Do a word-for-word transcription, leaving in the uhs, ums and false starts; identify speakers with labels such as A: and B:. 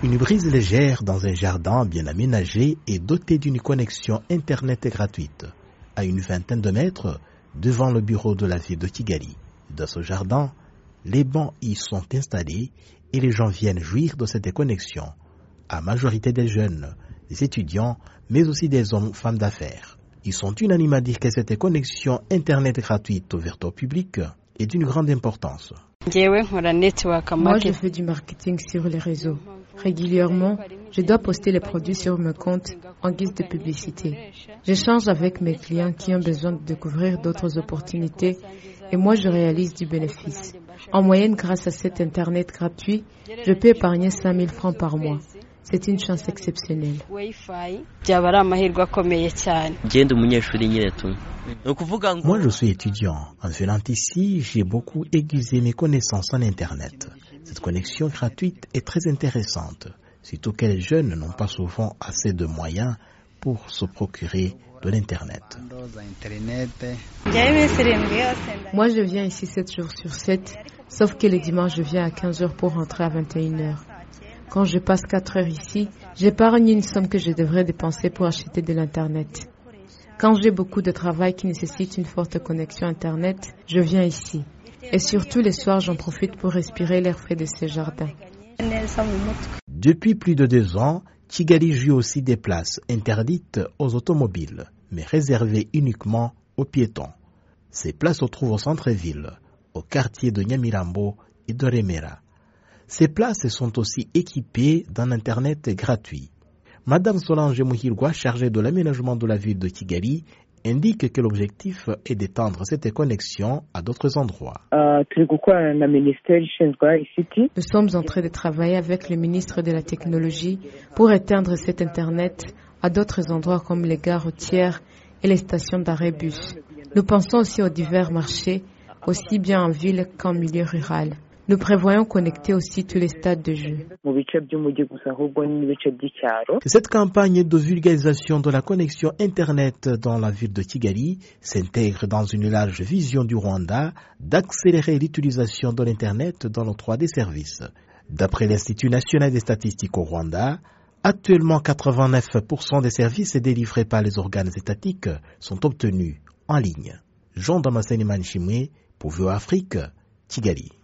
A: Une brise légère dans un jardin bien aménagé et doté d'une connexion Internet gratuite, à une vingtaine de mètres devant le bureau de la ville de Kigali. Dans ce jardin, les bancs y sont installés et les gens viennent jouir de cette connexion, à majorité des jeunes, des étudiants, mais aussi des hommes, femmes d'affaires. Ils sont unanimes à dire que cette connexion Internet gratuite ouverte au public est d'une grande importance.
B: Moi, je fais du marketing sur les réseaux. Régulièrement, je dois poster les produits sur mon compte en guise de publicité. J'échange avec mes clients qui ont besoin de découvrir d'autres opportunités et moi, je réalise du bénéfice. En moyenne, grâce à cet Internet gratuit, je peux épargner cinq mille francs par mois. C'est une chance exceptionnelle.
A: Moi, je suis étudiant. En venant ici, j'ai beaucoup aiguisé mes connaissances en Internet. Cette connexion gratuite est très intéressante, surtout que les jeunes n'ont pas souvent assez de moyens pour se procurer de l'Internet.
B: Moi, je viens ici sept jours sur sept, sauf que les dimanches, je viens à quinze heures pour rentrer à vingt et une heures. Quand je passe quatre heures ici, j'épargne une somme que je devrais dépenser pour acheter de l'Internet. Quand j'ai beaucoup de travail qui nécessite une forte connexion Internet, je viens ici. Et surtout les soirs, j'en profite pour respirer l'air frais de ce jardin.
A: Depuis plus de deux ans, Kigali joue aussi des places interdites aux automobiles, mais réservées uniquement aux piétons. Ces places se trouvent au centre-ville, au quartier de Nyamirambo et de Remera. Ces places sont aussi équipées d'un Internet gratuit. Madame Solange Muhirwa, chargée de l'aménagement de la ville de Kigali, indique que l'objectif est d'étendre cette connexion à d'autres endroits.
B: Nous sommes en train de travailler avec le ministre de la Technologie pour étendre cet Internet à d'autres endroits comme les gares routières et les stations d'arrêt bus. Nous pensons aussi aux divers marchés, aussi bien en ville qu'en milieu rural. Nous prévoyons connecter aussi tous les stades de jeu.
A: Cette campagne de vulgarisation de la connexion Internet dans la ville de Kigali s'intègre dans une large vision du Rwanda d'accélérer l'utilisation de l'Internet dans l'octroi des services. D'après l'Institut national des statistiques au Rwanda, actuellement quatre-vingt-neuf pour cent des services délivrés par les organes étatiques sont obtenus en ligne. Jean Damascene Manchimwe, pour V O A Afrique, Kigali.